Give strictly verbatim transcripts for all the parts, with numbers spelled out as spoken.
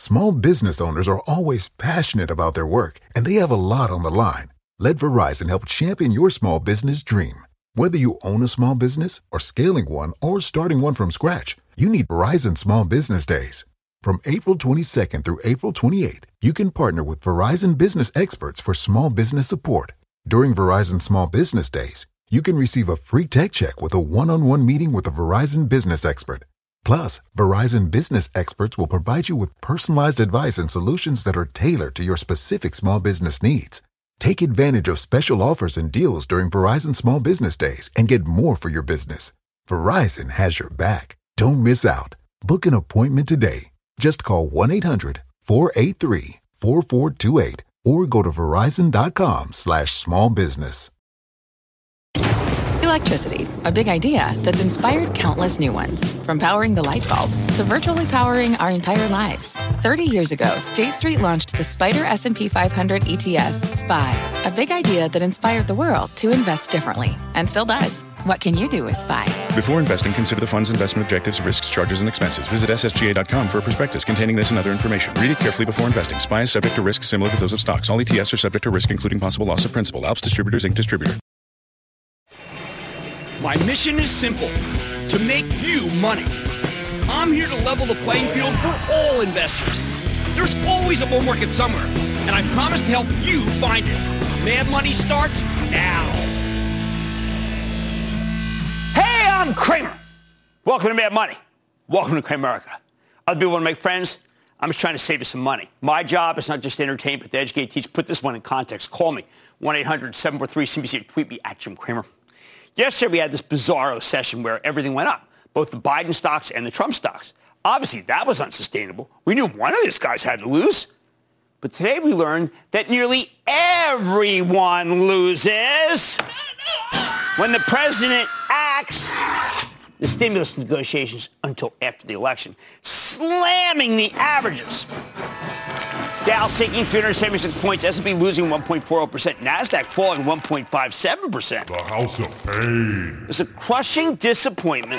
Small business owners are always passionate about their work, and they have a lot on the line. Let Verizon help champion your small business dream. Whether you own a small business or scaling one or starting one from scratch, you need Verizon Small Business Days. From April twenty-second through April twenty-eighth, you can partner with Verizon business experts for small business support. During Verizon Small Business Days, you can receive a free tech check with a one-on-one meeting with a Verizon business expert. Plus, Verizon business experts will provide you with personalized advice and solutions that are tailored to your specific small business needs. Take advantage of special offers and deals during Verizon Small Business Days and get more for your business. Verizon has your back. Don't miss out. Book an appointment today. Just call one eight hundred four eight three four four two eight or go to verizon.com slash small business. Electricity, a big idea that's inspired countless new ones. From powering the light bulb to virtually powering our entire lives. thirty years ago, State Street launched the Spider S and P five hundred E T F, S P Y, a big idea that inspired the world to invest differently, and still does. What can you do with S P Y? Before investing, consider the fund's investment objectives, risks, charges, and expenses. Visit S S G A dot com for a prospectus containing this and other information. Read it carefully before investing. S P Y is subject to risks similar to those of stocks. All E T Fs are subject to risk, including possible loss of principal. Alps Distributors, Incorporated Distributor. My mission is simple, to make you money. I'm here to level the playing field for all investors. There's always a bull market somewhere, and I promise to help you find it. Mad Money starts now. Hey, I'm Cramer. Welcome to Mad Money. Welcome to Cramerica. Other people want to make friends? I'm just trying to save you some money. My job is not just to entertain, but to educate, teach. Put this one in context. Call me, one eight hundred seven four three C B C, or tweet me at Jim Cramer. Yesterday, we had this bizarro session where everything went up, both the Biden stocks and the Trump stocks. Obviously, that was unsustainable. We knew one of these guys had to lose. But today, we learned that nearly everyone loses when the president acts the stimulus negotiations until after the election, slamming the averages. Dow sinking three hundred seventy-six points, S and P losing one point four zero percent, NASDAQ falling one point five seven percent. The House of Pain. It's a crushing disappointment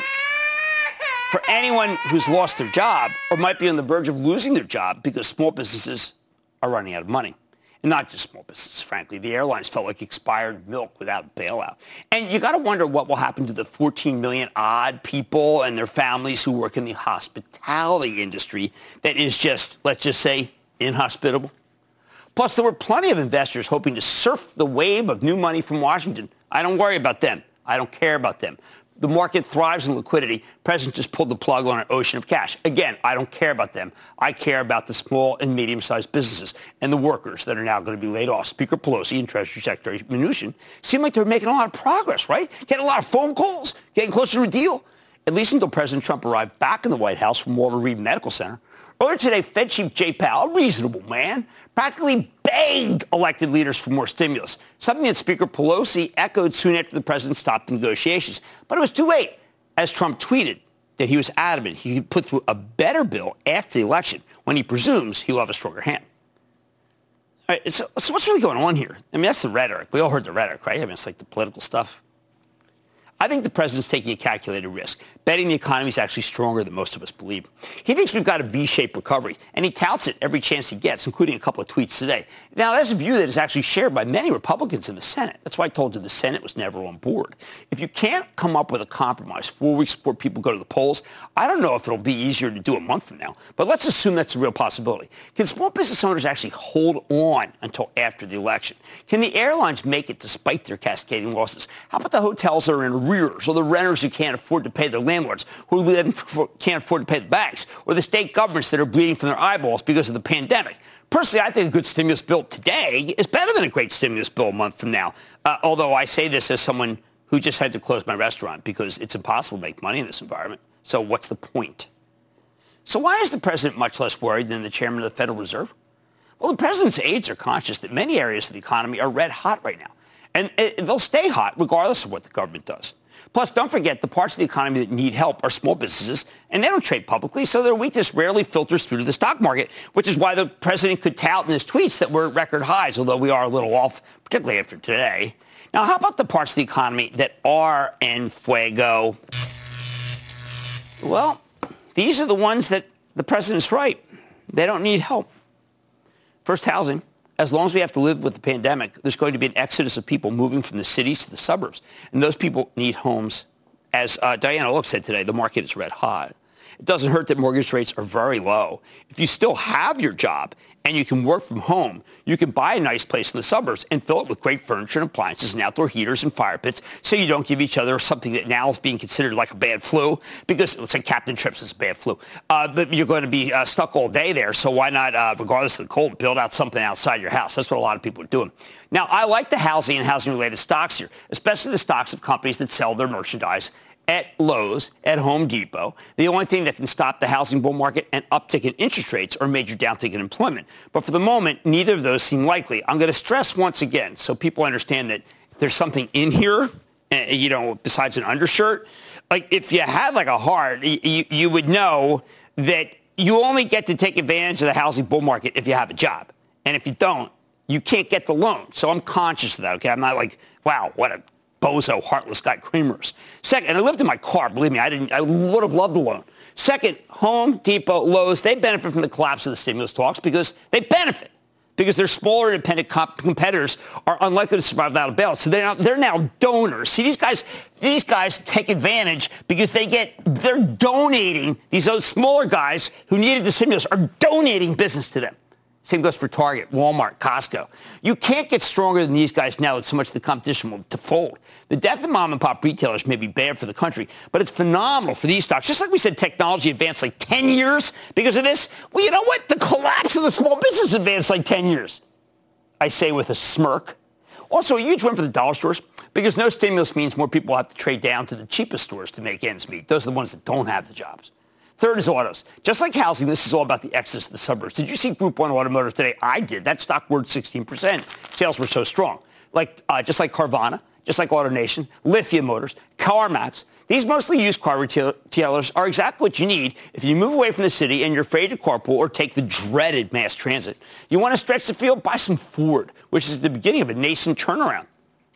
for anyone who's lost their job or might be on the verge of losing their job because small businesses are running out of money. And not just small businesses, frankly. The airlines felt like expired milk without bailout. And you got to wonder what will happen to the fourteen million odd people and their families who work in the hospitality industry that is just, let's just say, inhospitable. Plus, there were plenty of investors hoping to surf the wave of new money from Washington. I don't worry about them. I don't care about them. The market thrives in liquidity. The president just pulled the plug on an ocean of cash. Again, I don't care about them. I care about the small and medium-sized businesses and the workers that are now going to be laid off. Speaker Pelosi and Treasury Secretary Mnuchin seem like they're making a lot of progress, right? Getting a lot of phone calls, getting closer to a deal. At least until President Trump arrived back in the White House from Walter Reed Medical Center. Earlier today, Fed Chief Jay Powell, a reasonable man, practically begged elected leaders for more stimulus, something that Speaker Pelosi echoed soon after the president stopped the negotiations. But it was too late, as Trump tweeted that he was adamant he could put through a better bill after the election when he presumes he will have a stronger hand. All right, so, so what's really going on here? I mean, that's the rhetoric. We all heard the rhetoric, right? I mean, it's like the political stuff. I think the president's taking a calculated risk, betting the economy is actually stronger than most of us believe. He thinks we've got a V-shaped recovery, and he touts it every chance he gets, including a couple of tweets today. Now, that's a view that is actually shared by many Republicans in the Senate. That's why I told you the Senate was never on board. If you can't come up with a compromise four weeks before people go to the polls, I don't know if it'll be easier to do a month from now, but let's assume that's a real possibility. Can small business owners actually hold on until after the election? Can the airlines make it despite their cascading losses? How about the hotels that are in arrears, or the renters who can't afford to pay their landlords, who can't afford to pay the banks, or the state governments that are bleeding from their eyeballs because of the pandemic? Personally, I think a good stimulus bill today is better than a great stimulus bill a month from now, uh, although I say this as someone who just had to close my restaurant because it's impossible to make money in this environment. So what's the point? So why is the president much less worried than the chairman of the Federal Reserve? Well, the president's aides are conscious that many areas of the economy are red hot right now, and they'll stay hot regardless of what the government does. Plus, don't forget, the parts of the economy that need help are small businesses, and they don't trade publicly, so their weakness rarely filters through to the stock market, which is why the president could tout in his tweets that we're at record highs, although we are a little off, particularly after today. Now, how about the parts of the economy that are en fuego? Well, these are the ones that the president's right. They don't need help. First, housing. As long as we have to live with the pandemic, there's going to be an exodus of people moving from the cities to the suburbs. And those people need homes. As uh, Diana Look said today, the market is red hot. It doesn't hurt that mortgage rates are very low. If you still have your job and you can work from home, you can buy a nice place in the suburbs and fill it with great furniture and appliances and outdoor heaters and fire pits so you don't give each other something that now is being considered like a bad flu because let's say Captain Trips is a bad flu. Uh, but you're going to be uh, stuck all day there, so why not, uh, regardless of the cold, build out something outside your house? That's what a lot of people are doing. Now, I like the housing and housing-related stocks here, especially the stocks of companies that sell their merchandise at Lowe's, at Home Depot. The only thing that can stop the housing bull market and uptick in interest rates or major downtick in employment. But for the moment, neither of those seem likely. I'm going to stress once again so people understand that there's something in here, uh, you know, besides an undershirt. Like if you had like a heart, you, you would know that you only get to take advantage of the housing bull market if you have a job. And if you don't, you can't get the loan. So I'm conscious of that, okay? I'm not like, wow, what a bozo, heartless guy, Creamers. Second, and I lived in my car, believe me, I didn't. I would have loved the loan. Second, Home Depot, Lowe's, they benefit from the collapse of the stimulus talks because they benefit. Because their smaller independent comp- competitors are unlikely to survive without a bailout. So they're now, they're now donors. See, these guys, these guys take advantage because they get, they're donating, these other smaller guys who needed the stimulus are donating business to them. Same goes for Target, Walmart, Costco. You can't get stronger than these guys now that so much of the competition will to fold. The death of mom and pop retailers may be bad for the country, but it's phenomenal for these stocks. Just like we said, technology advanced like ten years because of this. Well, you know what? The collapse of the small business advanced like ten years. I say with a smirk. Also, a huge win for the dollar stores because no stimulus means more people will have to trade down to the cheapest stores to make ends meet. Those are the ones that don't have the jobs. Third is autos. Just like housing, this is all about the exodus of the suburbs. Did you see Group one Automotive today? I did. That stock worth sixteen percent. Sales were so strong. Like, uh, just like Carvana, just like AutoNation, Lithium Motors, CarMax. These mostly used car retailers are exactly what you need if you move away from the city and you're afraid to carpool or take the dreaded mass transit. You want to stretch the field? Buy some Ford, which is the beginning of a nascent turnaround.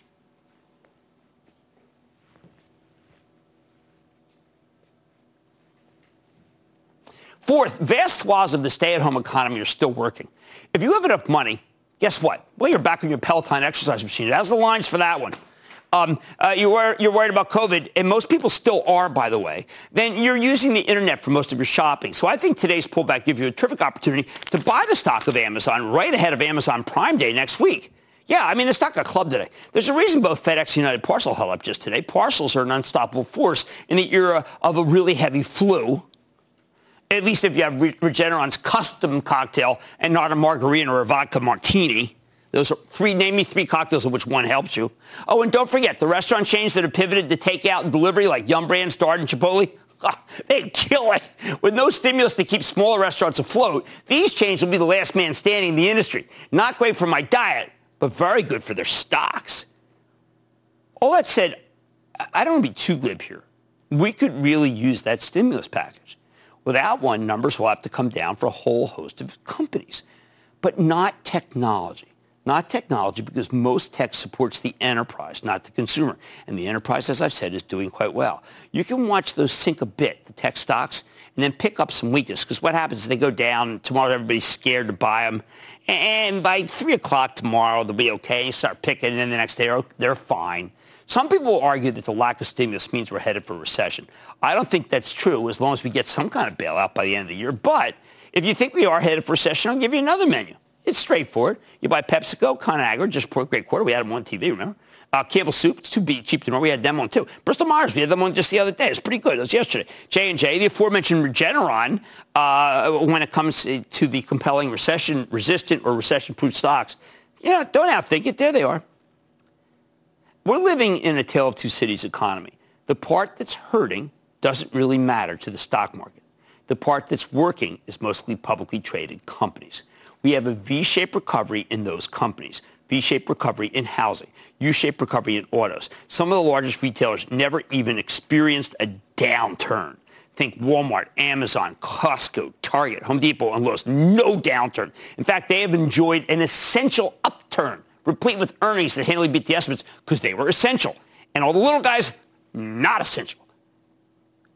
Fourth, vast swaths of the stay-at-home economy are still working. If you have enough money, guess what? Well, you're back on your Peloton exercise machine. That's the lines for that one. Um, uh, you were, you're worried about COVID, and most people still are, by the way. Then you're using the internet for most of your shopping. So I think today's pullback gives you a terrific opportunity to buy the stock of Amazon right ahead of Amazon Prime Day next week. Yeah, I mean, the stock got clubbed today. There's a reason both FedEx and United Parcel held up just today. Parcels are an unstoppable force in the era of a really heavy flu. At least if you have Regeneron's custom cocktail and not a margarita or a vodka martini. Those are three, name me three cocktails of which one helps you. Oh, and don't forget, the restaurant chains that have pivoted to takeout and delivery like Yum Brands, Darden, Chipotle, they kill it. With no stimulus to keep smaller restaurants afloat, these chains will be the last man standing in the industry. Not great for my diet, but very good for their stocks. All that said, I don't want to be too glib here. We could really use that stimulus package. Without one, numbers will have to come down for a whole host of companies, but not technology. Not technology because most tech supports the enterprise, not the consumer. And the enterprise, as I've said, is doing quite well. You can watch those sink a bit, the tech stocks, and then pick up some weakness because what happens is they go down. Tomorrow, everybody's scared to buy them. And by three o'clock tomorrow, they'll be okay. You start picking, and then the next day, they're fine. Some people will argue that the lack of stimulus means we're headed for a recession. I don't think that's true as long as we get some kind of bailout by the end of the year. But if you think we are headed for a recession, I'll give you another menu. It's straightforward. You buy PepsiCo, ConAgra, just reported a great quarter. We had them on T V, remember? Uh, Campbell Soup, it's too cheap to know. We had them on, too. Bristol-Myers, we had them on just the other day. It's pretty good. It was yesterday. J and J, the aforementioned Regeneron, uh, when it comes to the compelling recession-resistant or recession-proof stocks, you know, don't outthink it. There they are. We're living in a tale of two cities economy. The part that's hurting doesn't really matter to the stock market. The part that's working is mostly publicly traded companies. We have a V-shaped recovery in those companies, V-shaped recovery in housing, U-shaped recovery in autos. Some of the largest retailers never even experienced a downturn. Think Walmart, Amazon, Costco, Target, Home Depot, and Lowe's. No downturn. In fact, they have enjoyed an essential upturn, replete with earnings that handily beat the estimates because they were essential. And all the little guys, not essential.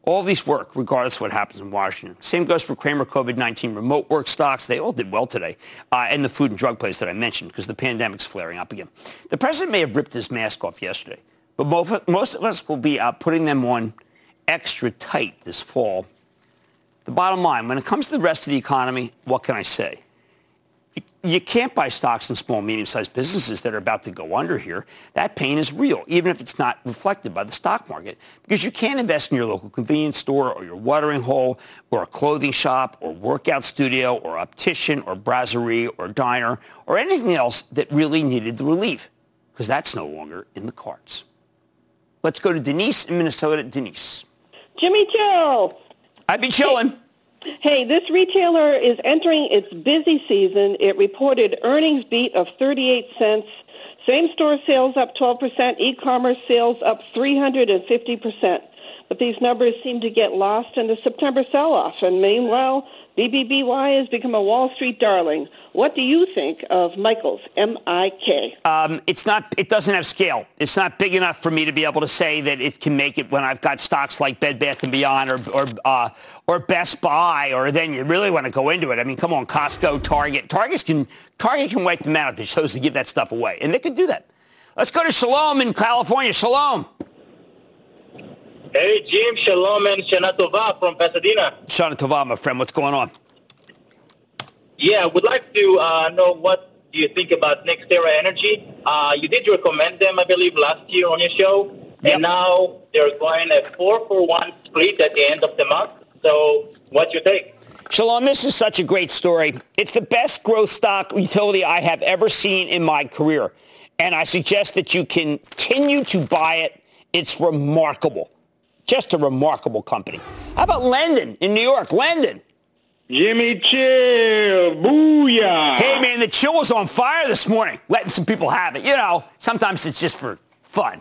All of these work, regardless of what happens in Washington. Same goes for Cramer COVID nineteen remote work stocks. They all did well today. Uh, and the food and drug plays that I mentioned because the pandemic's flaring up again. The president may have ripped his mask off yesterday, but most, most of us will be uh, putting them on extra tight this fall. The bottom line, when it comes to the rest of the economy, what can I say? You can't buy stocks in small, medium-sized businesses that are about to go under here. That pain is real, even if it's not reflected by the stock market, because you can't invest in your local convenience store or your watering hole or a clothing shop or workout studio or optician or brasserie or diner or anything else that really needed the relief, because that's no longer in the cards. Let's go to Denise in Minnesota. Denise. Jimmy Chill. I'd be chilling. Hey, this retailer is entering its busy season. It reported earnings beat of thirty-eight cents. Same-store sales up twelve percent. E-commerce sales up three hundred fifty percent. But these numbers seem to get lost in the September sell-off. And meanwhile, B B B Y has become a Wall Street darling. What do you think of Michaels, M I K? Um, it's not. It doesn't have scale. It's not big enough for me to be able to say that it can make it when I've got stocks like Bed Bath and Beyond or or uh, or Best Buy, or then you really want to go into it. I mean, come on, Costco, Target. Target can Target can wipe them out if it chose to give that stuff away, and they could do that. Let's go to Shalom in California. Shalom. Hey, Jim, Shalom and Shana Tova from Pasadena. Shana Tova, my friend. What's going on? Yeah, would like to uh, know what do you think about NextEra Energy. Uh, you did recommend them, I believe, last year on your show. Yep. And now they're going a four for one split at the end of the month. So what's your take? Shalom, this is such a great story. It's the best growth stock utility I have ever seen in my career. And I suggest that you continue to buy it. It's remarkable. Just a remarkable company. How about Lendon in New York? Lendon. Jimmy Chill. Booyah. Hey, man, the chill was on fire this morning. Letting some people have it. You know, sometimes it's just for fun.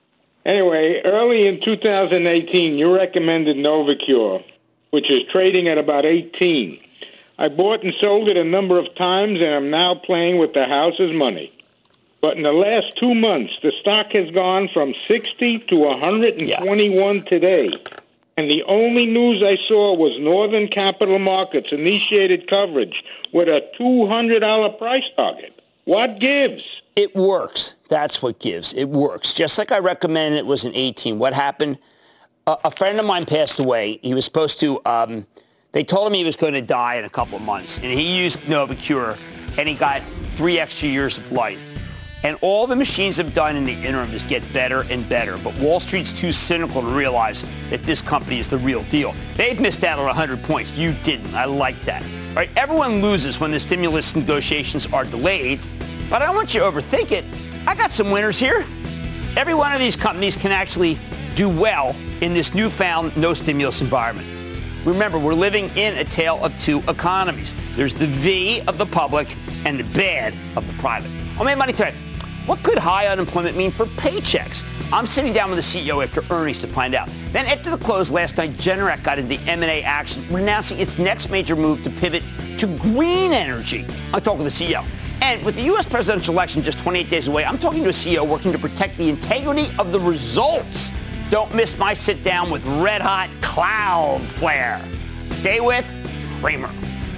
Anyway, early in two thousand eighteen, you recommended Novacure, which is trading at about eighteen. I bought and sold it a number of times, and I'm now playing with the house's money. But in the last two months, the stock has gone from sixty to one hundred twenty-one yeah. today. And the only news I saw was Northern Capital Markets initiated coverage with a two hundred dollars price target. What gives? It works. That's what gives. It works. Just like I recommended it was in eighteen. What happened? Uh, a friend of mine passed away. He was supposed to, um, they told him he was going to die in a couple of months. And he used Novacure, and he got three extra years of life. And all the machines have done in the interim is get better and better. But Wall Street's too cynical to realize that this company is the real deal. They've missed out on one hundred points. You didn't. I like that. All right, everyone loses when the stimulus negotiations are delayed. But I don't want you to overthink it. I got some winners here. Every one of these companies can actually do well in this newfound no-stimulus environment. Remember, we're living in a tale of two economies. There's the V of the public and the bad of the private. I made money today. What could high unemployment mean for paychecks? I'm sitting down with the C E O after earnings to find out. Then after the close last night, Generac got into M and A action, announcing its next major move to pivot to green energy. I'm talking to the C E O. And with the U S presidential election just twenty-eight days away, I'm talking to a C E O working to protect the integrity of the results. Don't miss my sit down with Red Hot Cloudflare. Stay with Cramer.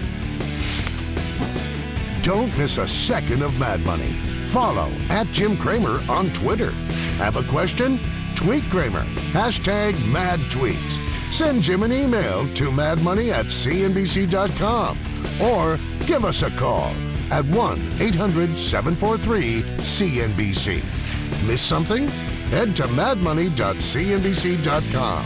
Don't miss a second of Mad Money. Follow at Jim Cramer on Twitter. Have a question? Tweet Cramer. Hashtag Mad Tweets. Send Jim an email to madmoney at c n b c dot com or give us a call at one eight hundred seven four three C N B C. Miss something? Head to mad money dot c n b c dot com.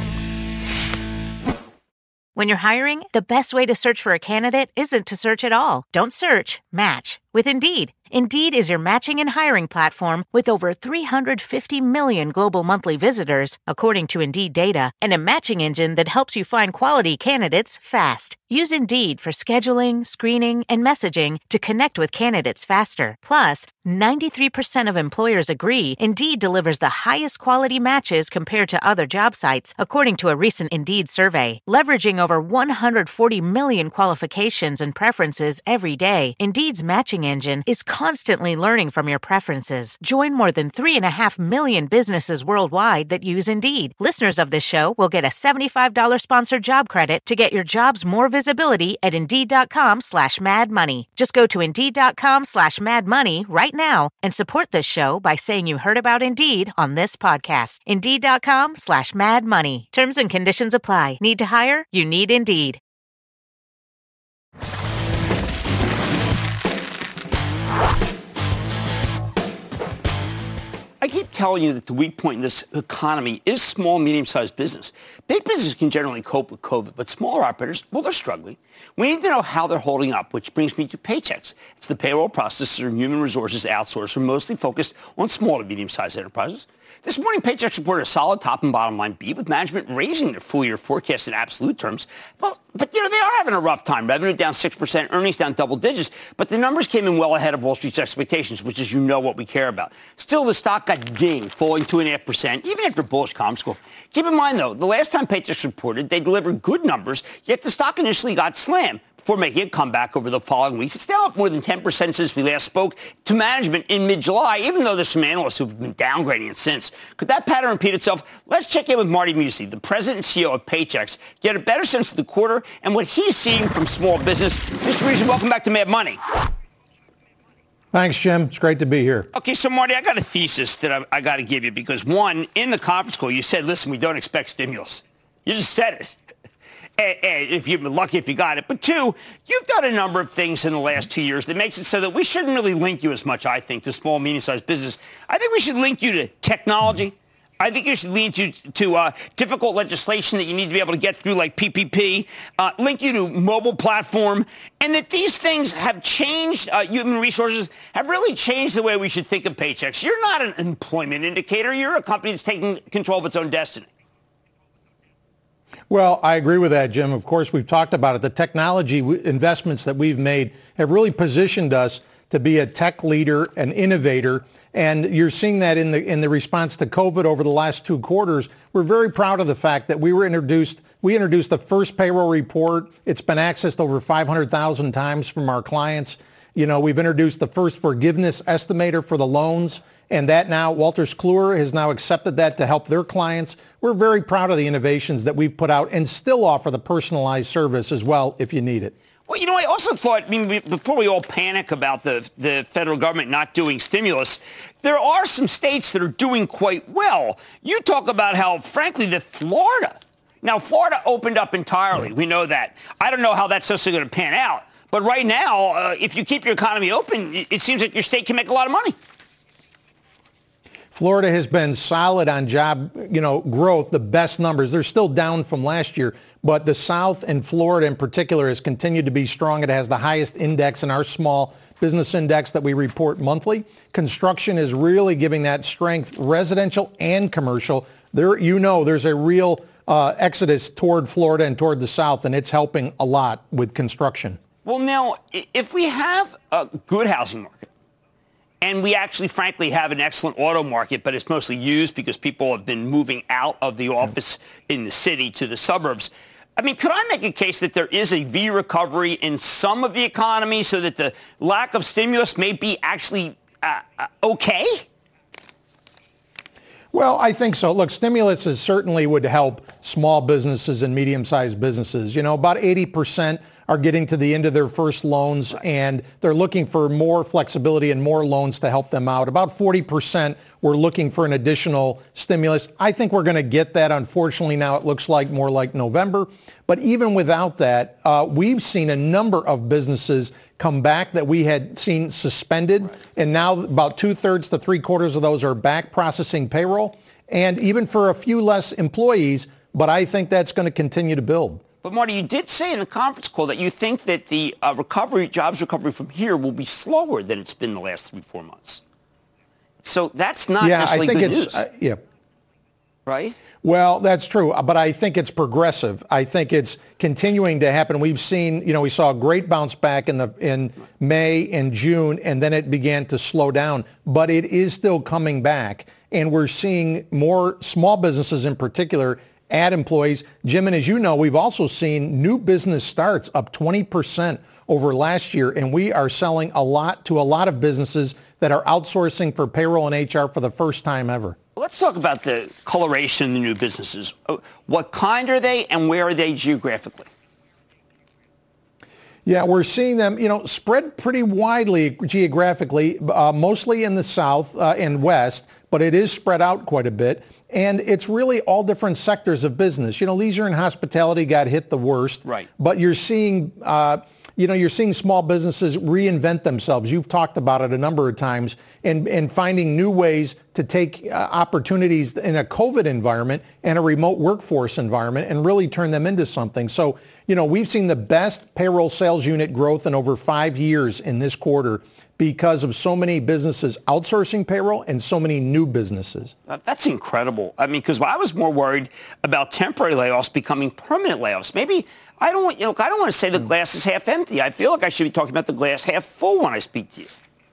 When you're hiring, the best way to search for a candidate isn't to search at all. Don't search, match with Indeed. Indeed is your matching and hiring platform with over three hundred fifty million global monthly visitors, according to Indeed data, and a matching engine that helps you find quality candidates fast. Use Indeed for scheduling, screening, and messaging to connect with candidates faster. Plus, ninety-three percent of employers agree Indeed delivers the highest quality matches compared to other job sites, according to a recent Indeed survey. Leveraging over one hundred forty million qualifications and preferences every day, Indeed's matching engine is constantly learning from your preferences. Join more than three and a half million businesses worldwide that use Indeed. Listeners of this show will get a seventy-five dollars sponsored job credit to get your jobs more visibility at Indeed.com slash Mad Money. Just go to Indeed.com slash Mad Money right now and support this show by saying you heard about Indeed on this podcast. Indeed.com slash Mad Money. Terms and conditions apply. Need to hire? You need Indeed. I keep telling you that the weak point in this economy is small, medium-sized business. Big business can generally cope with COVID, but smaller operators, well, they're struggling. We need to know how they're holding up, which brings me to Paychex. It's the payroll processor and human resources outsourcer mostly focused on small to medium-sized enterprises. This morning, Paychex reported a solid top and bottom line beat, with management raising their full-year forecast in absolute terms. Well, but, you know, they are having a rough time. Revenue down six percent, earnings down double digits, but the numbers came in well ahead of Wall Street's expectations, which is, you know, what we care about. Still, the stock got dinged, falling two point five percent, even after bullish Comscore. Keep in mind, though, the last time Paychex reported, they delivered good numbers, yet the stock initially got slammed before making a comeback over the following weeks. It's now up more than ten percent since we last spoke to management in mid-July, even though there's some analysts who've been downgrading it since. Could that pattern repeat itself? Let's check in with Marty Mucci, the president and C E O of Paychex, get a better sense of the quarter and what he's seeing from small business. Mister Mucci, welcome back to Mad Money. Thanks, Jim. It's great to be here. Okay, so, Marty, I got a thesis that I, I got to give you because, one, in the conference call, you said, listen, we don't expect stimulus. You just said it. And, and if you've been lucky if you got it. But two, you've done a number of things in the last two years that makes it so that we shouldn't really link you as much, I think, to small, medium-sized business. I think we should link you to technology. I think you should link you to uh, difficult legislation that you need to be able to get through, like P P P, uh, link you to mobile platform, and that these things have changed, uh, human resources have really changed the way we should think of Paychex. You're not an employment indicator. You're a company that's taking control of its own destiny. Well, I agree with that, Jim. Of course, we've talked about it. The technology w- investments that we've made have really positioned us to be a tech leader, an innovator, and you're seeing that in the in the response to COVID over the last two quarters. We're very proud of the fact that we were introduced. We introduced the first payroll report. It's been accessed over five hundred thousand times from our clients. You know, we've introduced the first forgiveness estimator for the loans. And that now, Wolters Kluwer has now accepted that to help their clients. We're very proud of the innovations that we've put out and still offer the personalized service as well if you need it. Well, you know, I also thought, I mean, before we all panic about the, the federal government not doing stimulus, there are some states that are doing quite well. You talk about how, frankly, that Florida, now Florida opened up entirely. We know that. I don't know how that's necessarily going to pan out. But right now, uh, if you keep your economy open, it seems like your state can make a lot of money. Florida has been solid on job, you know, growth, the best numbers. They're still down from last year, but the South and Florida in particular has continued to be strong. It has the highest index in our small business index that we report monthly. Construction is really giving that strength, residential and commercial. There, you know, there's a real uh, exodus toward Florida and toward the South, and it's helping a lot with construction. Well, now, if we have a good housing market, and we actually, frankly, have an excellent auto market, but it's mostly used because people have been moving out of the office in the city to the suburbs. I mean, could I make a case that there is a V recovery in some of the economy so that the lack of stimulus may be actually uh, uh, okay? Well, I think so. Look, stimulus is certainly would help small businesses and medium-sized businesses. You know, about eighty percent are getting to the end of their first loans, and they're looking for more flexibility and more loans to help them out. About forty percent were looking for an additional stimulus. I think we're going to get that. Unfortunately, now it looks like more like November. But even without that, uh, we've seen a number of businesses come back that we had seen suspended, and now about two-thirds to three-quarters of those are back processing payroll, and even for a few less employees, but I think that's going to continue to build. But, Marty, you did say in the conference call that you think that the uh, recovery, jobs recovery from here will be slower than it's been the last three, four months. So that's not yeah, necessarily I think good it's, news. Uh, yeah. right? Well, that's true, but I think it's progressive. I think it's continuing to happen. We've seen, you know, we saw a great bounce back in the in May and June, and then it began to slow down. But it is still coming back, and we're seeing more small businesses in particular add employees. Jim, and as you know, we've also seen new business starts up twenty percent over last year, and we are selling a lot to a lot of businesses that are outsourcing for payroll and H R for the first time ever. Let's talk about the coloration of the new businesses. What kind are they, and where are they geographically? Yeah, we're seeing them, you know, spread pretty widely geographically, uh, mostly in the South uh, and West, but it is spread out quite a bit. And it's really all different sectors of business. You know, leisure and hospitality got hit the worst. Right. But you're seeing, uh, you know, you're seeing small businesses reinvent themselves. You've talked about it a number of times, and, and finding new ways to take uh, opportunities in a COVID environment and a remote workforce environment and really turn them into something. So, you know, we've seen the best payroll sales unit growth in over five years in this quarter because of so many businesses outsourcing payroll and so many new businesses. Uh, that's incredible. I mean, because I was more worried about temporary layoffs becoming permanent layoffs. Maybe I don't want, you know, I don't want to say the glass is half empty. I feel like I should be talking about the glass half full when I speak to you.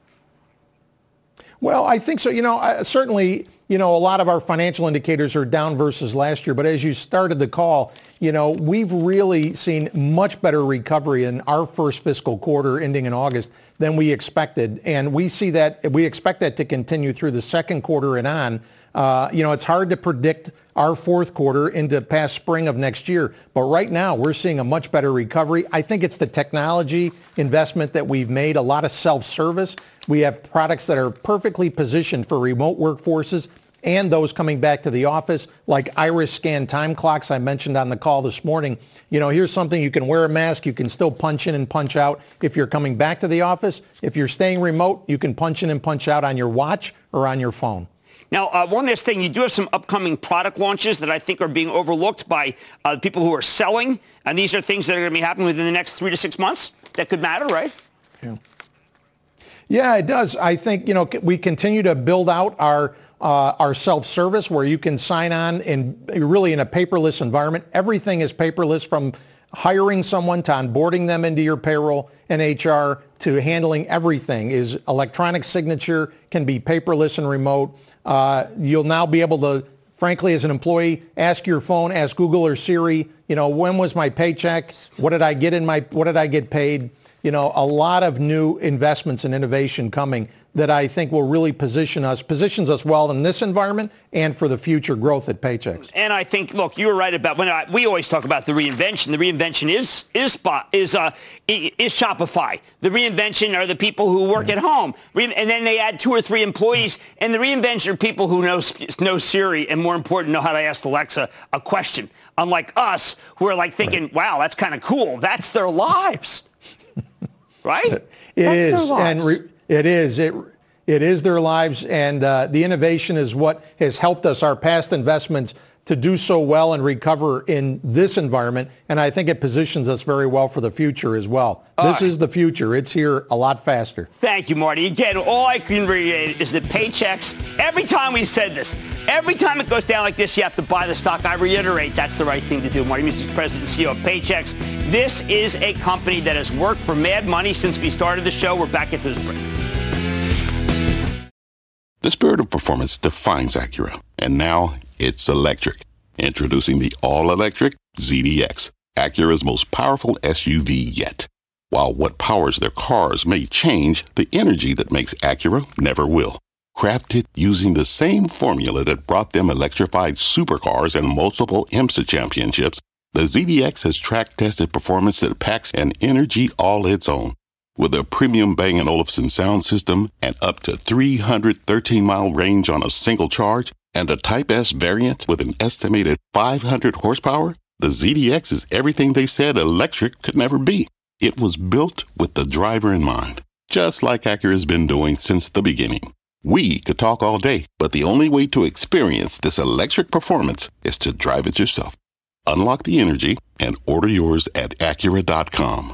Well, I think so. You know, I, certainly, you know, a lot of our financial indicators are down versus last year. But as you started the call, you know, we've really seen much better recovery in our first fiscal quarter ending in August than we expected. And we see that, we expect that to continue through the second quarter and on. Uh, you know, it's hard to predict our fourth quarter into past spring of next year. But right now, we're seeing a much better recovery. I think it's the technology investment that we've made, a lot of self-service. We have products that are perfectly positioned for remote workforces and those coming back to the office, like Iris Scan time clocks I mentioned on the call this morning. You know, here's something you can wear a mask. You can still punch in and punch out if you're coming back to the office. If you're staying remote, you can punch in and punch out on your watch or on your phone. Now, uh, one last thing, you do have some upcoming product launches that I think are being overlooked by uh, people who are selling, and these are things that are going to be happening within the next three to six months that could matter, right? Yeah, yeah, it does. I think, you know, we continue to build out our uh, our self-service where you can sign on in really in a paperless environment. Everything is paperless, from hiring someone to onboarding them into your payroll and H R to handling everything is electronic signature, can be paperless and remote. Uh, you'll now be able to, frankly, as an employee, ask your phone, ask Google or Siri, you know, when was my paycheck? What did I get in my, what did I get paid? You know, a lot of new investments and innovation coming that I think will really position us, positions us well in this environment and for the future growth at Paychex. And I think, look, you were right about when I, we always talk about the reinvention. The reinvention is is spot is uh is Shopify. The reinvention are the people who work yeah. at home, and then they add two or three employees. And the reinvention are people who know know Siri, and more important, know how to ask Alexa a question. Unlike us, who are like thinking, right. "Wow, that's kind of cool." That's their lives, right? It that's is, their lives. and. Re- It is. It it is their lives, and uh, the innovation is what has helped us, our past investments, to do so well and recover in this environment. And I think it positions us very well for the future as well. All this right. is the future. It's here a lot faster. Thank you, Marty. Again, all I can reiterate is that Paychex, every time we said this, every time it goes down like this, you have to buy the stock. I reiterate, that's the right thing to do. Marty Meeks is president and C E O of Paychex. This is a company that has worked for Mad Money since we started the show. We're back at this break. The spirit of performance defines Acura, and now it's electric. Introducing the all-electric Z D X, Acura's most powerful S U V yet. While what powers their cars may change, the energy that makes Acura never will. Crafted using the same formula that brought them electrified supercars and multiple IMSA championships, the Z D X has track-tested performance that packs an energy all its own. With a premium Bang and Olufsen sound system and up to three hundred thirteen mile range on a single charge, and a Type S variant with an estimated five hundred horsepower, the Z D X is everything they said electric could never be. It was built with the driver in mind, just like Acura's been doing since the beginning. We could talk all day, but the only way to experience this electric performance is to drive it yourself. Unlock the energy and order yours at Acura dot com.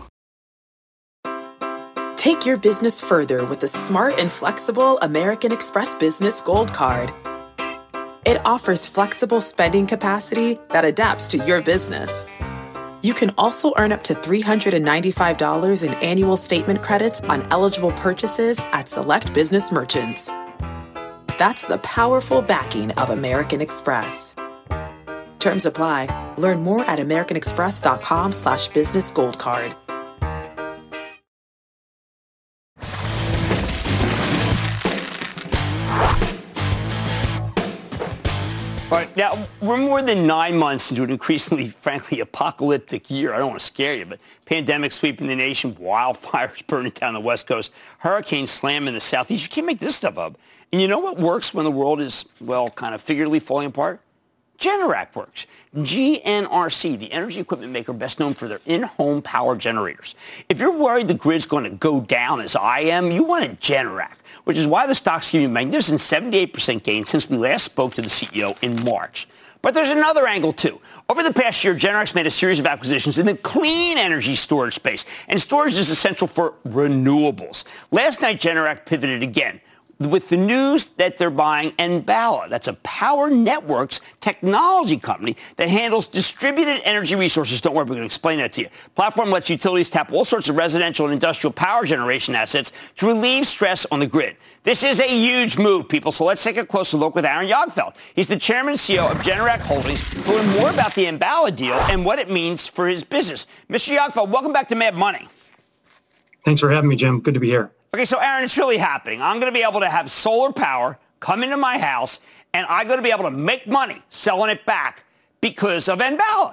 Take your business further with the smart and flexible American Express Business Gold Card. It offers flexible spending capacity that adapts to your business. You can also earn up to three hundred ninety-five dollars in annual statement credits on eligible purchases at select business merchants. That's the powerful backing of American Express. Terms apply. Learn more at americanexpress.com slash business gold card. All right, now, we're more than nine months into an increasingly, frankly, apocalyptic year. I don't want to scare you, but pandemic sweeping the nation, wildfires burning down the West Coast, hurricanes slamming the Southeast. You can't make this stuff up. And you know what works when the world is, well, kind of figuratively falling apart? Generac works. G N R C, the energy equipment maker best known for their in-home power generators. If you're worried the grid's going to go down as I am, you want a Generac, which is why the stock's giving a magnificent seventy-eight percent gain since we last spoke to the C E O in March. But there's another angle, too. Over the past year, Generac's made a series of acquisitions in the clean energy storage space, and storage is essential for renewables. Last night, Generac pivoted again with the news that they're buying Enbala. That's a Power Networks technology company that handles distributed energy resources. Don't worry, we're going to explain that to you. Platform lets utilities tap all sorts of residential and industrial power generation assets to relieve stress on the grid. This is a huge move, people, so let's take a closer look with Aaron Jagdfeld. He's the chairman and C E O of Generac Holdings, to learn more about the Enbala deal and what it means for his business. Mister Jagdfeld, welcome back to Mad Money. Thanks for having me, Jim. Good to be here. Okay, so Aaron, it's really happening. I'm going to be able to have solar power come into my house, and I'm going to be able to make money selling it back because of Enbala.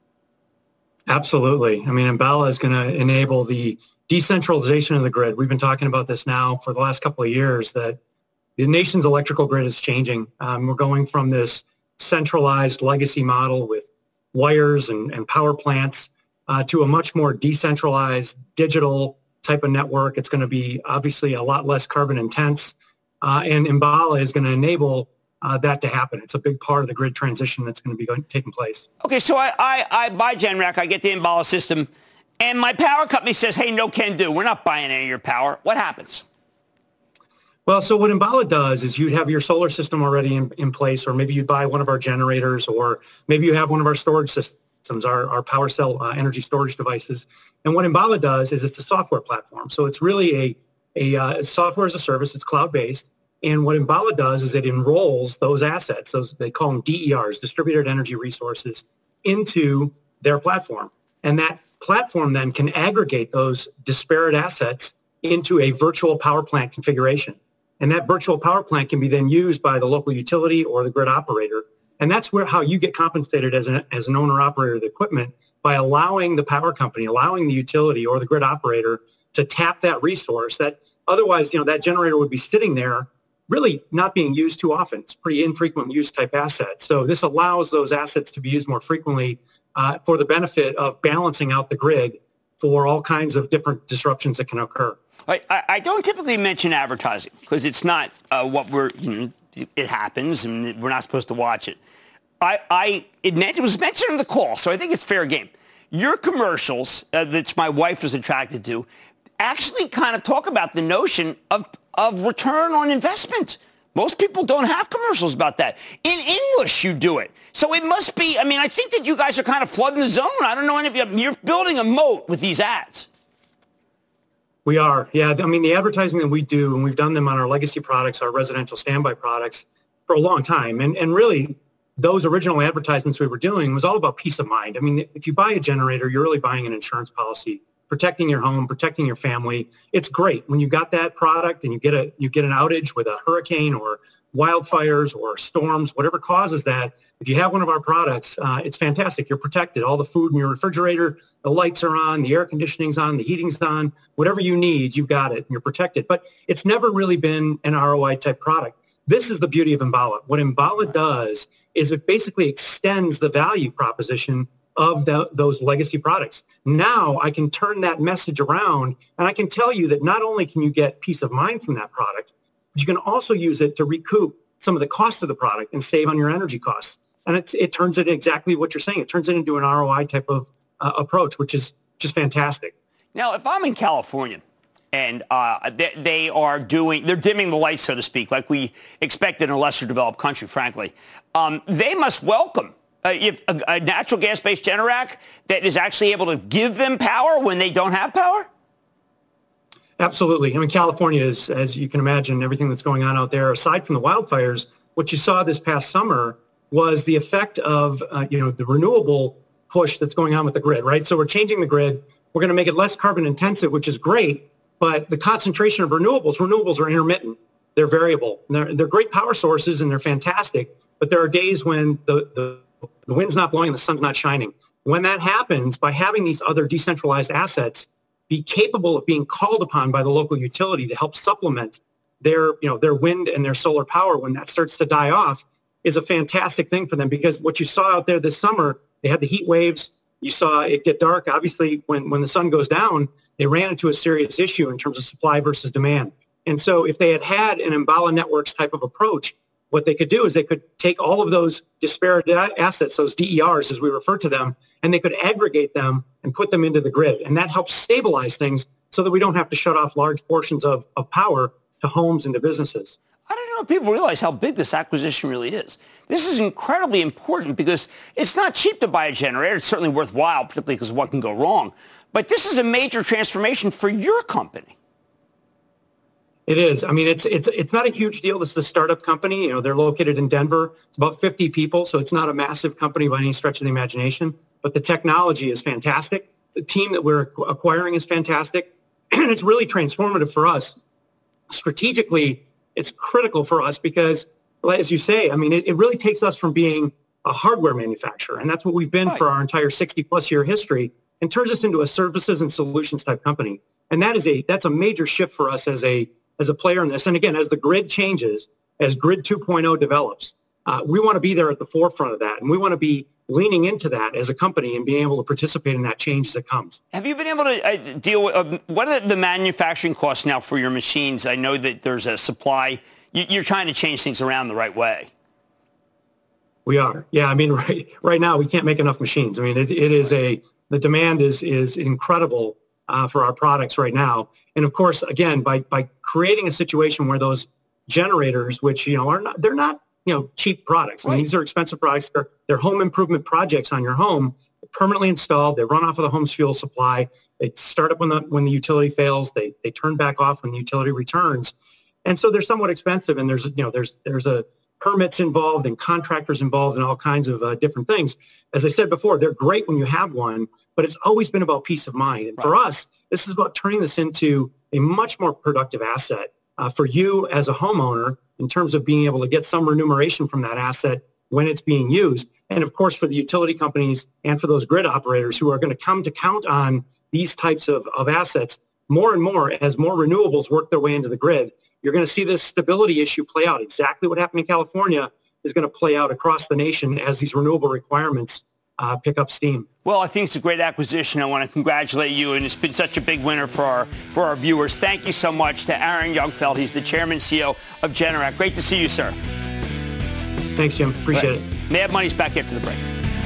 Absolutely. I mean, Enbala is going to enable the decentralization of the grid. We've been talking about this now for the last couple of years, that the nation's electrical grid is changing. Um, we're going from this centralized legacy model with wires and, and power plants uh, to a much more decentralized digital type of network. It's going to be obviously a lot less carbon intense, uh, and Enbala is going to enable uh, that to happen. It's a big part of the grid transition that's going to be going, taking place. Okay, so I, I, I buy Generac, I get the Enbala system, and my power company says, hey, no can do. We're not buying any of your power. What happens? Well, so what Enbala does is you'd have your solar system already in, in place, or maybe you'd buy one of our generators, or maybe you have one of our storage systems, our, our power cell uh, energy storage devices. And what Enbala does is it's a software platform. So it's really a, a uh, software as a service. It's cloud-based. And what Enbala does is it enrolls those assets, those they call them D E Rs, distributed energy resources, into their platform. And that platform then can aggregate those disparate assets into a virtual power plant configuration. And that virtual power plant can be then used by the local utility or the grid operator. And that's where how you get compensated as an, as an owner-operator of the equipment, by allowing the power company, allowing the utility or the grid operator to tap that resource that otherwise, you know, that generator would be sitting there really not being used too often. It's pretty infrequent use type asset. So this allows those assets to be used more frequently uh, for the benefit of balancing out the grid for all kinds of different disruptions that can occur. I, I don't typically mention advertising because it's not uh, what we're, you know, it happens and we're not supposed to watch it. I, I it, meant, it was mentioned on the call, so I think it's fair game. Your commercials, uh, that my wife was attracted to, actually kind of talk about the notion of, of return on investment. Most people don't have commercials about that. In English, you do it. So it must be, I mean, I think that you guys are kind of flooding the zone. I don't know any of you. You're building a moat with these ads. We are. Yeah. I mean, the advertising that we do, and we've done them on our legacy products, our residential standby products, for a long time. And, and really, those original advertisements we were doing was all about peace of mind. I mean, if you buy a generator, you're really buying an insurance policy, protecting your home, protecting your family. It's great when you got that product and you get a you get an outage with a hurricane or wildfires or storms, whatever causes that. If you have one of our products, uh, it's fantastic. You're protected. All the food in your refrigerator, the lights are on, the air conditioning's on, the heating's on. Whatever you need, you've got it, and you're protected. But it's never really been an R O I type product. This is the beauty of Enbala. What Enbala does is it basically extends the value proposition of the, those legacy products. Now I can turn that message around, and I can tell you that not only can you get peace of mind from that product, but you can also use it to recoup some of the cost of the product and save on your energy costs. And it's, it turns it exactly what you're saying. It turns it into an R O I type of uh, approach, which is just fantastic. Now, if I'm in California And uh, they, they are doing, they're dimming the lights, so to speak, like we expected in a lesser developed country, frankly. Um, they must welcome uh, if a, a natural gas-based Generac that is actually able to give them power when they don't have power? Absolutely. I mean, California is, as you can imagine, everything that's going on out there, aside from the wildfires, what you saw this past summer was the effect of, uh, you know, the renewable push that's going on with the grid, right? So we're changing the grid. We're going to make it less carbon intensive, which is great. But the concentration of renewables, renewables are intermittent. They're variable. They're, they're great power sources, and they're fantastic. But there are days when the, the, the wind's not blowing and the sun's not shining. When that happens, by having these other decentralized assets be capable of being called upon by the local utility to help supplement their, you know, their wind and their solar power when that starts to die off is a fantastic thing for them. Because what you saw out there this summer, they had the heat waves. You saw it get dark. Obviously, when, when the sun goes down, they ran into a serious issue in terms of supply versus demand. And so if they had had an Enbala Networks type of approach, what they could do is they could take all of those disparate assets, those D E Rs as we refer to them, and they could aggregate them and put them into the grid. And that helps stabilize things so that we don't have to shut off large portions of, of power to homes and to businesses. I don't know if people realize how big this acquisition really is. This is incredibly important because it's not cheap to buy a generator. It's certainly worthwhile, particularly because of what can go wrong. But this is a major transformation for your company. It is. I mean, it's it's it's not a huge deal. This is a startup company. You know, they're located in Denver. It's about fifty people, so it's not a massive company by any stretch of the imagination. But the technology is fantastic. The team that we're acquiring is fantastic. And it's really transformative for us. Strategically, it's critical for us because, as you say, I mean, it, it really takes us from being a hardware manufacturer, and that's what we've been right. for our entire sixty-plus year history, and turns us into a services and solutions type company. And that is a that's a major shift for us as a as a player in this. And again, as the grid changes, as Grid two point oh develops, uh, we want to be there at the forefront of that. And we want to be leaning into that as a company and being able to participate in that change as it comes. Have you been able to uh, deal with, uh, what are the manufacturing costs now for your machines? I know that there's a supply. You, you're trying to change things around the right way. We are. Yeah, I mean, right, right now we can't make enough machines. I mean, it, it is a, the demand is is incredible uh, for our products right now. And of course, again, by by creating a situation where those generators, which, you know, are not, they're not, you know, cheap products. I mean, right. These are expensive products. They're, they're home improvement projects on your home, permanently installed. They run off of the home's fuel supply. They start up when the when the utility fails. They they turn back off when the utility returns. And so they're somewhat expensive. And there's, you know, there's there's a permits involved and contractors involved and all kinds of uh, different things. As I said before, they're great when you have one, but it's always been about peace of mind. And right. for us, this is about turning this into a much more productive asset uh, for you as a homeowner in terms of being able to get some remuneration from that asset when it's being used. And of course, for the utility companies and for those grid operators who are going to come to count on these types of, of assets more and more as more renewables work their way into the grid. You're going to see this stability issue play out. Exactly what happened in California is going to play out across the nation as these renewable requirements uh, pick up steam. Well, I think it's a great acquisition. I want to congratulate you, and it's been such a big winner for our for our viewers. Thank you so much to Aaron Jungfeld. He's the chairman and C E O of Generac. Great to see you, sir. Thanks, Jim. Appreciate right. it. Mad Money's back after the break.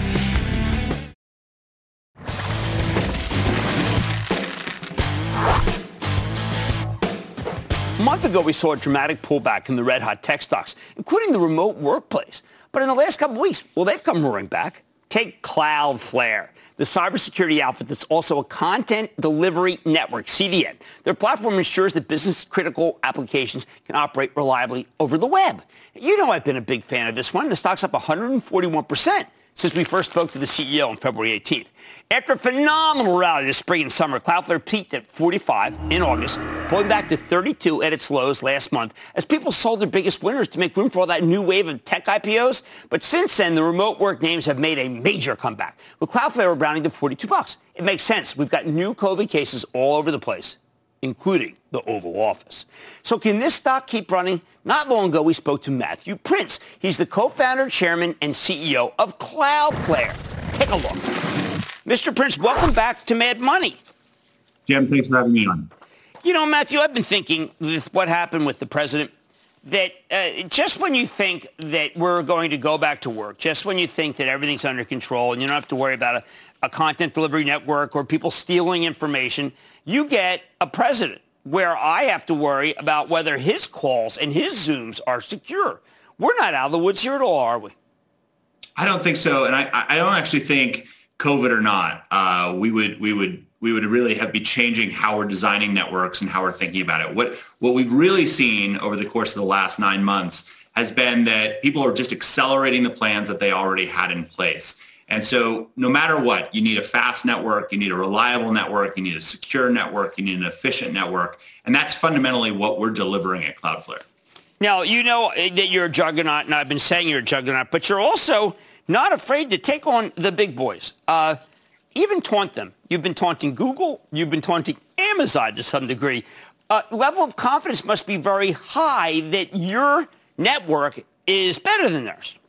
A month ago, we saw a dramatic pullback in the red-hot tech stocks, including the remote workplace. But in the last couple of weeks, well, they've come roaring back. Take Cloudflare, the cybersecurity outfit that's also a content delivery network, C D N. Their platform ensures that business-critical applications can operate reliably over the web. You know I've been a big fan of this one. The stock's up one hundred forty-one percent. Since we first spoke to the C E O on February eighteenth. After a phenomenal rally this spring and summer, Cloudflare peaked at forty-five in August, pulling back to thirty-two at its lows last month as people sold their biggest winners to make room for all that new wave of tech I P Os. But since then, the remote work names have made a major comeback, with Cloudflare rebounding to forty-two bucks. It makes sense. We've got new COVID cases all over the place, including the Oval Office. So can this stock keep running? Not long ago, we spoke to Matthew Prince. He's the co-founder, chairman, and C E O of Cloudflare. Take a look. Mister Prince, welcome back to Mad Money. Jim, thanks for having me on. You know, Matthew, I've been thinking with what happened with the president, that uh, just when you think that we're going to go back to work, just when you think that everything's under control and you don't have to worry about a, a content delivery network or people stealing information, you get a president where I have to worry about whether his calls and his Zooms are secure. We're not out of the woods here at all, are we? I don't think so, and I, I don't actually think COVID or not, uh, we would we would we would really have be changing how we're designing networks and how we're thinking about it. What what we've really seen over the course of the last nine months has been that people are just accelerating the plans that they already had in place. And so no matter what, you need a fast network, you need a reliable network, you need a secure network, you need an efficient network. And that's fundamentally what we're delivering at Cloudflare. Now, you know that you're a juggernaut, and I've been saying you're a juggernaut, but you're also not afraid to take on the big boys, uh, even taunt them. You've been taunting Google. You've been taunting Amazon to some degree. Uh, level of confidence must be very high that your network is better than theirs.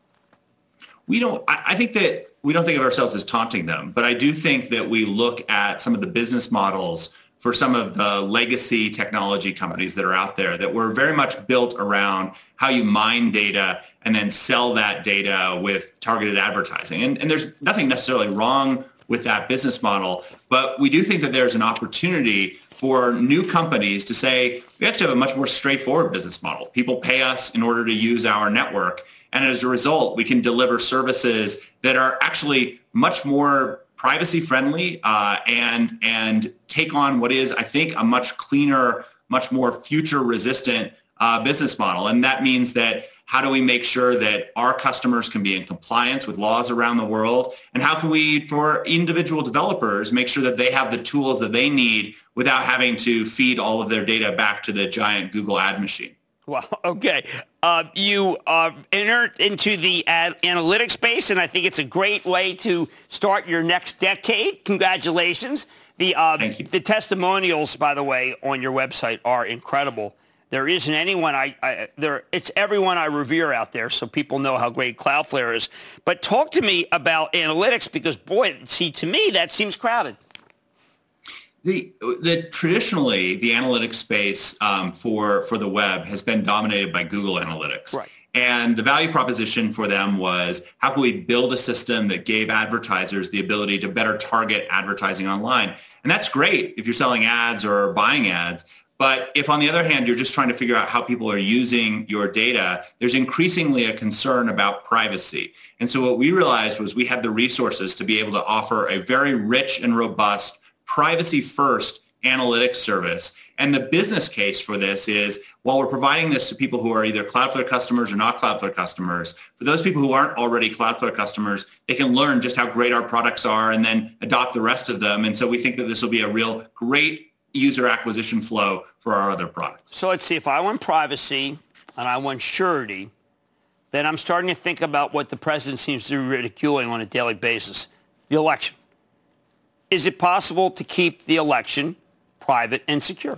We don't, I, I think that we don't think of ourselves as taunting them, but I do think that we look at some of the business models for some of the legacy technology companies that are out there that were very much built around how you mine data and then sell that data with targeted advertising. And, and there's nothing necessarily wrong with that business model, but we do think that there's an opportunity for new companies to say, we actually have a much more straightforward business model. People pay us in order to use our network. And as a result, we can deliver services that are actually much more privacy friendly uh, and and take on what is, I think, a much cleaner, much more future resistant uh, business model. And that means that how do we make sure that our customers can be in compliance with laws around the world? And how can we, for individual developers, make sure that they have the tools that they need without having to feed all of their data back to the giant Google ad machine? Well, okay. Uh, you uh, entered into the ad analytics space, and I think it's a great way to start your next decade. Congratulations. The, uh, Thank you. The testimonials, by the way, on your website are incredible. There isn't anyone I, I there. It's everyone I revere out there, so people know how great Cloudflare is. But talk to me about analytics, because boy, see, to me that seems crowded. The, the traditionally the analytics space um, for for the web has been dominated by Google Analytics. Right. And the value proposition for them was, how can we build a system that gave advertisers the ability to better target advertising online? And that's great if you're selling ads or buying ads. But if, on the other hand, you're just trying to figure out how people are using your data, there's increasingly a concern about privacy. And so what we realized was we had the resources to be able to offer a very rich and robust privacy-first analytics service. And the business case for this is, while we're providing this to people who are either Cloudflare customers or not Cloudflare customers, for those people who aren't already Cloudflare customers, they can learn just how great our products are and then adopt the rest of them. And so we think that this will be a real great user acquisition flow for our other products. So let's see, if I want privacy and I want surety, then I'm starting to think about what the president seems to be ridiculing on a daily basis, the election. Is it possible to keep the election private and secure?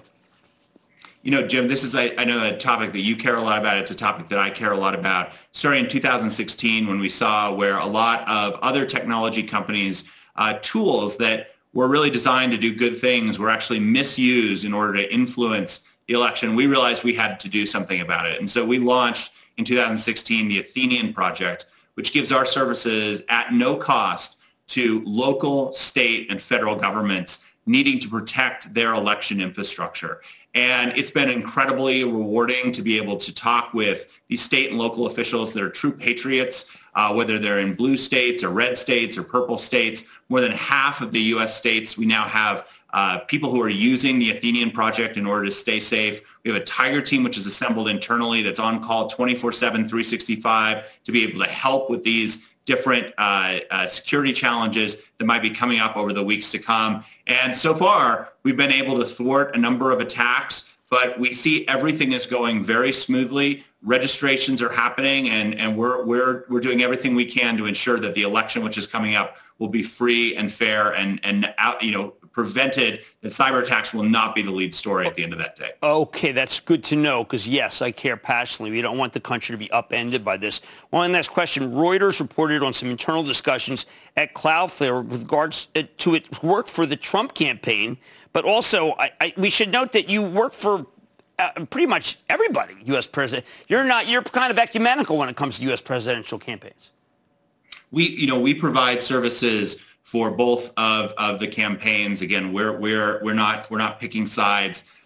You know, Jim, this is, I, I know, a topic that you care a lot about. It's a topic that I care a lot about. Starting in two thousand sixteen, when we saw where a lot of other technology companies, uh, tools that were really designed to do good things were actually misused in order to influence the election, we realized we had to do something about it. And so we launched in two thousand sixteen the Athenian Project, which gives our services at no cost to local, state, and federal governments needing to protect their election infrastructure. And it's been incredibly rewarding to be able to talk with these state and local officials that are true patriots, uh, whether they're in blue states or red states or purple states. More than half of the U S states, we now have uh, people who are using the Athenian Project in order to stay safe. We have a Tiger team, which is assembled internally, that's on call twenty-four seven, three sixty-five to be able to help with these different uh, uh, security challenges that might be coming up over the weeks to come. And so far, we've been able to thwart a number of attacks, but we see everything is going very smoothly. Registrations are happening, and, and we're, we're, we're doing everything we can to ensure that the election, which is coming up, will be free and fair and, and out, you know, prevented, that cyber attacks will not be the lead story at the end of that day. Okay, that's good to know, because, yes, I care passionately. We don't want the country to be upended by this. One last question. Reuters reported on some internal discussions at Cloudflare with regards to its work for the Trump campaign, but also I, I, we should note that you work for uh, pretty much everybody, U S president. You're not, you're kind of ecumenical when it comes to U S presidential campaigns. We, you know, we provide services for both of, of the campaigns. Again, we're we're we're not we're not picking sides.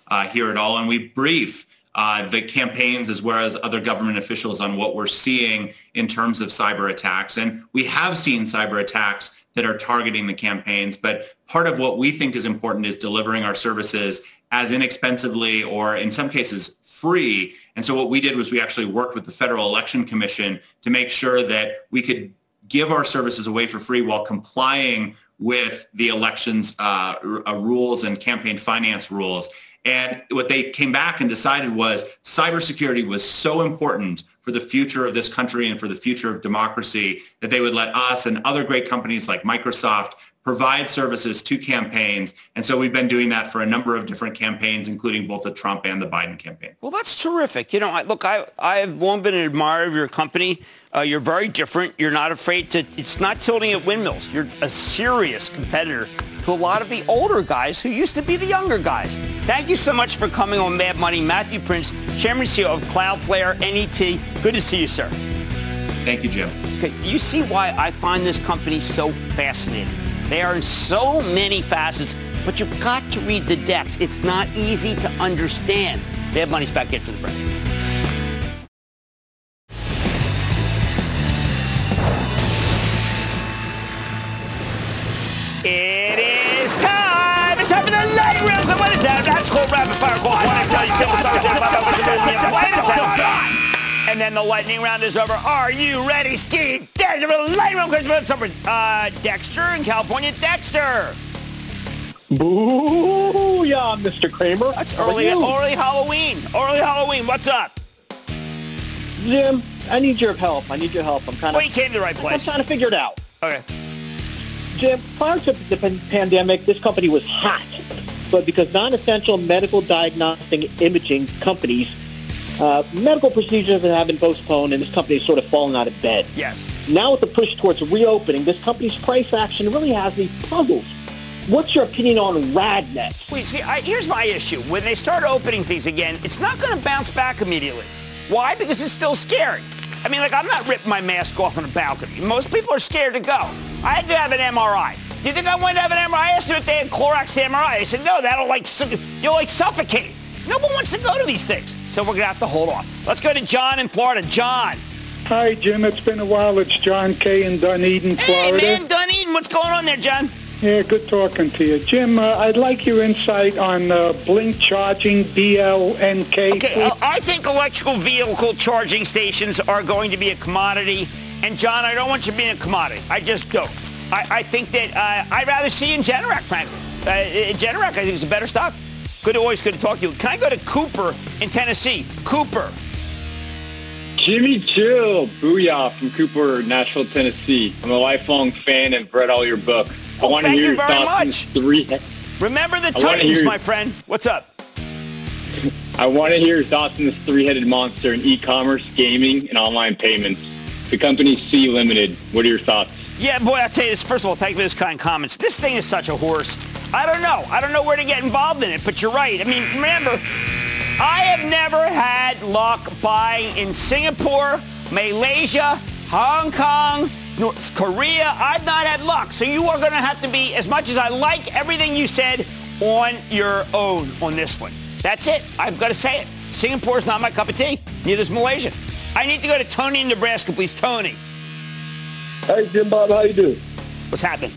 uh, hear it all, and we brief uh, the campaigns as well as other government officials on what we're seeing in terms of cyber attacks. And we have seen cyber attacks that are targeting the campaigns, but part of what we think is important is delivering our services as inexpensively or in some cases free. And so what we did was we actually worked with the Federal Election Commission to make sure that we could give our services away for free while complying with the elections uh, r- rules and campaign finance rules. And what they came back and decided was cybersecurity was so important for the future of this country and for the future of democracy that they would let us and other great companies like Microsoft provide services to campaigns. And so we've been doing that for a number of different campaigns, including both the Trump and the Biden campaign. Well, that's terrific. You know, I, look, I, I've long been an admirer of your company. Uh, you're very different. You're not afraid to, it's not tilting at windmills. You're a serious competitor to a lot of the older guys who used to be the younger guys. Thank you so much for coming on Mad Money. Matthew Prince, Chairman and C E O of Cloudflare N E T. Good to see you, sir. Thank you, Jim. Okay, you see why I find this company so fascinating. They are in so many facets, but you've got to read the decks. It's not easy to understand. Mad Money's back after the break. It is time. It's time for the lightning round. What is that? That's called rapid fire calls. And then the lightning round is over. Are you ready, Steve? There's a lightning round question. Uh, Dexter in California. Dexter. Booyah, Mister Cramer. That's early, early Halloween. Early Halloween. What's up? Jim, I need your help. I need your help. I'm kind of. Well, you came to the right place. I'm trying to figure it out. Okay. Jim, prior to the p- pandemic, this company was hot. But because non-essential medical diagnostic imaging companies, uh, medical procedures have been postponed, and this company has sort of fallen out of bed. Yes. Now with the push towards reopening, this company's price action really has me puzzled. What's your opinion on RadNet? Well, you see, I, here's my issue. When they start opening things again, it's not going to bounce back immediately. Why? Because it's still scary. I mean, like, I'm not ripping my mask off on a balcony. Most people are scared to go. I had to have an M R I. Do you think I wanted to have an M R I? I asked them if they had Clorox M R I. They said, no, that'll, like, you'll, like, suffocate. No one wants to go to these things. So we're going to have to hold on. Let's go to John in Florida. John. Hi, Jim. It's been a while. It's John Kay in Dunedin, Florida. Hey, man, Dunedin. What's going on there, John? Yeah, good talking to you. Jim, uh, I'd like your insight on uh, Blink Charging, B L N K. Okay, uh, I think electrical vehicle charging stations are going to be a commodity. And, John, I don't want you being a commodity. I just don't. I, I think that uh, I'd rather see in Generac, frankly. Uh, Generac, I think, is a better stock. Good, always good to talk to you. Can I go to Cooper in Tennessee? Cooper. Jimmy Chill, booyah from Cooper, Nashville, Tennessee. I'm a lifelong fan and read all your books. I Well, want to thank hear you your very thoughts on much. three. Remember the I wanna Titans, hear- my friend. What's up? I want to hear your thoughts on this three-headed monster in e-commerce, gaming, and online payments. The company C Limited. What are your thoughts? Yeah, boy, I'll tell you this. First of all, thank you for those kind comments. This thing is such a horse. I don't know. I don't know where to get involved in it, but you're right. I mean, remember, I have never had luck buying in Singapore, Malaysia, Hong Kong, North Korea. I've not had luck. So you are going to have to be, as much as I like everything you said, on your own on this one. That's it. I've got to say it. Singapore is not my cup of tea. Neither is Malaysia. I need to go to Tony in Nebraska, please. Tony. Hey, Jim Bob, how you doing? What's happening?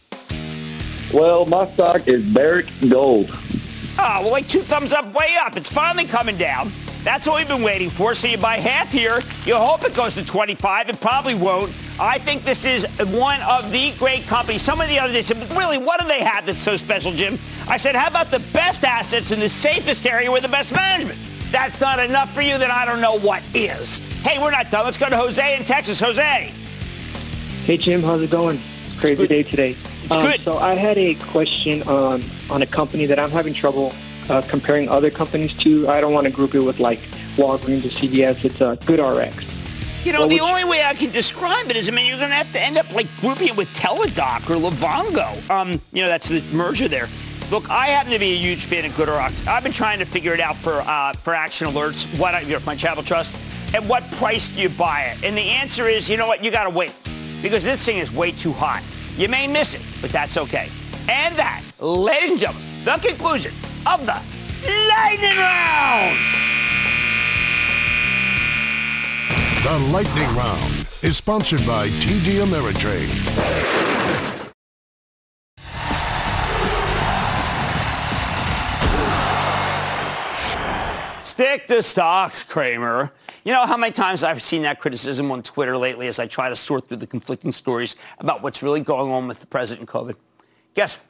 Well, my stock is Barrick Gold. Oh, well, like two thumbs up, way up. It's finally coming down. That's what we've been waiting for. So you buy half here. You hope it goes to twenty-five. It probably won't. I think this is one of the great companies. Some of the others, they said, really, what do they have that's so special, Jim? I said, how about the best assets in the safest area with the best management? That's not enough for you, then I don't know what is. Hey, we're not done. Let's go to Jose in Texas. Jose. Hey, Jim. How's it going? Crazy day today. It's um, good. So I had a question on, on a company that I'm having trouble uh, comparing other companies to. I don't want to group it with, like, Walgreens or C V S. It's uh, GoodRx. You know, Well, the which- only way I can describe it is, I mean, you're going to have to end up, like, grouping it with Teladoc or Livongo. Um, you know, that's the merger there. Look, I happen to be a huge fan of GoodRx. I've been trying to figure it out for uh, for Action Alerts, what I, you know, my travel trust, at what price do you buy it? And the answer is, you know what, you got to wait, because this thing is way too hot. You may miss it, but that's okay. And that, ladies and gentlemen, the conclusion of the Lightning Round! The Lightning Round is sponsored by T D Ameritrade. Stick to stocks, Cramer. You know how many times I've seen that criticism on Twitter lately as I try to sort through the conflicting stories about what's really going on with the president and COVID? Guess what?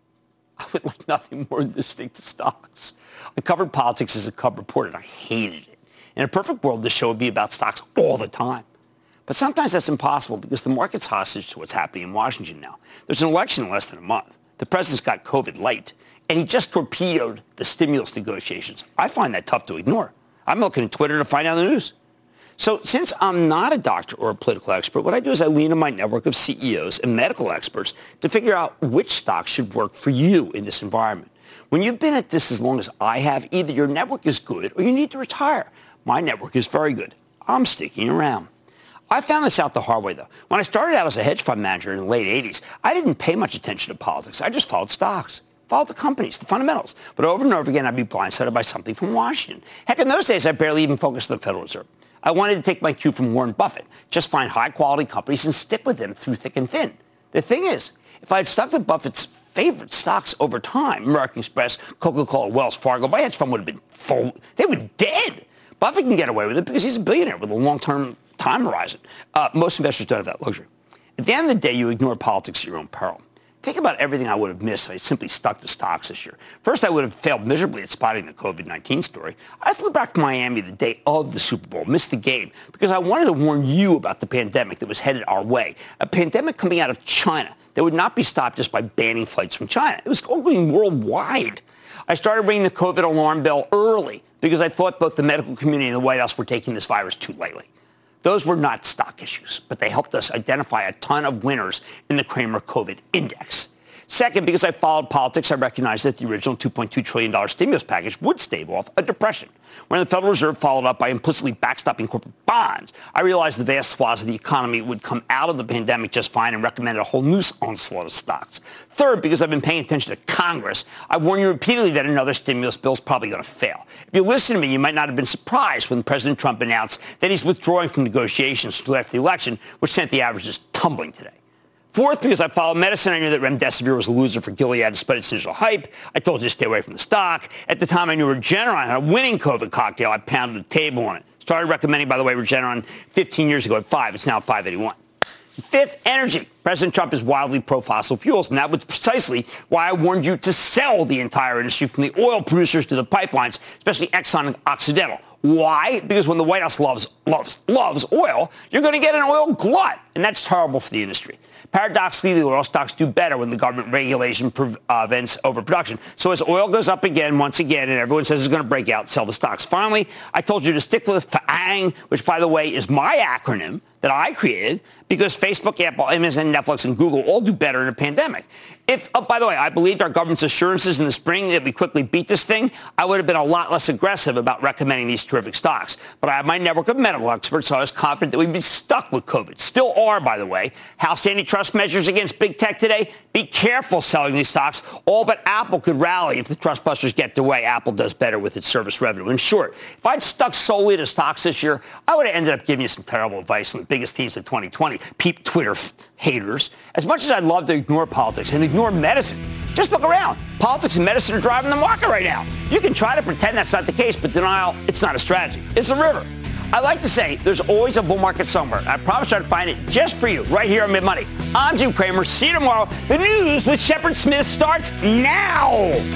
I would like nothing more than to stick to stocks. I covered politics as a Cub reporter, and I hated it. In a perfect world, this show would be about stocks all the time. But sometimes that's impossible because the market's hostage to what's happening in Washington now. There's an election in less than a month. The president's got COVID light, and he just torpedoed the stimulus negotiations. I find that tough to ignore. I'm looking at Twitter to find out the news. So since I'm not a doctor or a political expert, what I do is I lean on my network of C E Os and medical experts to figure out which stocks should work for you in this environment. When you've been at this as long as I have, either your network is good or you need to retire. My network is very good. I'm sticking around. I found this out the hard way, though. When I started out as a hedge fund manager in the late eighties, I didn't pay much attention to politics. I just followed stocks. Followed the companies, the fundamentals. But over and over again, I'd be blindsided by something from Washington. Heck, in those days, I barely even focused on the Federal Reserve. I wanted to take my cue from Warren Buffett. Just find high-quality companies and stick with them through thick and thin. The thing is, if I had stuck to Buffett's favorite stocks over time, American Express, Coca-Cola, Wells Fargo, my hedge fund would have been full. They were dead. Buffett can get away with it because he's a billionaire with a long-term time horizon. Uh, most investors don't have that luxury. At the end of the day, you ignore politics at your own peril. Think about everything I would have missed if I simply stuck to stocks this year. First, I would have failed miserably at spotting the COVID nineteen story. I flew back to Miami the day of the Super Bowl, missed the game, because I wanted to warn you about the pandemic that was headed our way. A pandemic coming out of China that would not be stopped just by banning flights from China. It was going worldwide. I started ringing the COVID alarm bell early because I thought both the medical community and the White House were taking this virus too lightly. Those were not stock issues, but they helped us identify a ton of winners in the Cramer COVID index. Second, because I followed politics, I recognized that the original two point two trillion dollars stimulus package would stave off a depression. When the Federal Reserve followed up by implicitly backstopping corporate bonds, I realized the vast swaths of the economy would come out of the pandemic just fine and recommended a whole new onslaught of stocks. Third, because I've been paying attention to Congress, I warned you repeatedly that another stimulus bill is probably going to fail. If you listen to me, you might not have been surprised when President Trump announced that he's withdrawing from negotiations until after the election, which sent the averages tumbling today. Fourth, because I followed medicine, I knew that remdesivir was a loser for Gilead despite its initial hype. I told you to stay away from the stock. At the time, I knew Regeneron had a winning COVID cocktail. I pounded the table on it. Started recommending, by the way, Regeneron fifteen years ago at five. It's now five eighty-one. Fifth, energy. President Trump is wildly pro-fossil fuels, and that was precisely why I warned you to sell the entire industry from the oil producers to the pipelines, especially Exxon and Occidental. Why? Because when the White House loves, loves, loves oil, you're going to get an oil glut, and that's terrible for the industry. Paradoxically, the oil stocks do better when the government regulation prevents overproduction. So as oil goes up again, once again, and everyone says it's going to break out, sell the stocks. Finally, I told you to stick with FAANG, which, by the way, is my acronym that I created because Facebook, Apple, Amazon, Netflix, and Google all do better in a pandemic. If, oh, by the way, I believed our government's assurances in the spring that we quickly beat this thing, I would have been a lot less aggressive about recommending these terrific stocks. But I have my network of medical experts, so I was confident that we'd be stuck with COVID. Still are, by the way. House antitrust measures against big tech today. Be careful selling these stocks. All but Apple could rally if the trust busters get their way. Apple does better with its service revenue. In short, if I'd stuck solely to stocks this year, I would have ended up giving you some terrible advice on the biggest teams of twenty twenty. Peep Twitter f- haters. As much as I'd love to ignore politics and ignore medicine, just look around. Politics and medicine are driving the market right now. You can try to pretend that's not the case, but denial, it's not a strategy. It's a river. I like to say there's always a bull market somewhere. I promise I'd find it just for you right here on Mid Money. I'm Jim Cramer. See you tomorrow. The news with Shepard Smith starts now.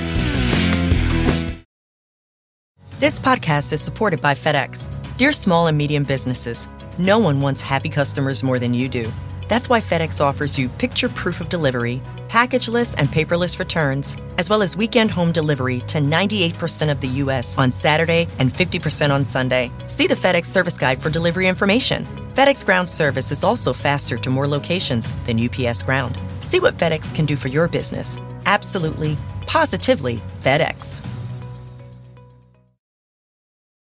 This podcast is supported by FedEx. Dear small and medium businesses, no one wants happy customers more than you do. That's why FedEx offers you picture proof of delivery, packageless and paperless returns, as well as weekend home delivery to ninety-eight percent of the U S on Saturday and fifty percent on Sunday. See the FedEx service guide for delivery information. FedEx Ground service is also faster to more locations than U P S Ground. See what FedEx can do for your business. Absolutely, positively FedEx.